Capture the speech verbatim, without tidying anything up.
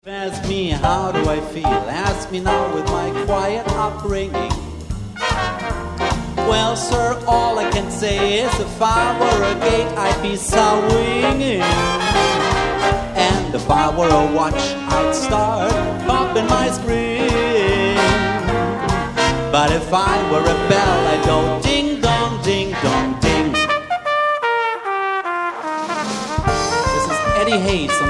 Ask me how do I feel, ask me now with my quiet upbringing. Well sir, all I can say is if I were a gate I'd be swinging. And if I were a watch I'd start popping my spring. But if I were a bell I'd go ding dong ding dong ding. This is Eddie Hayes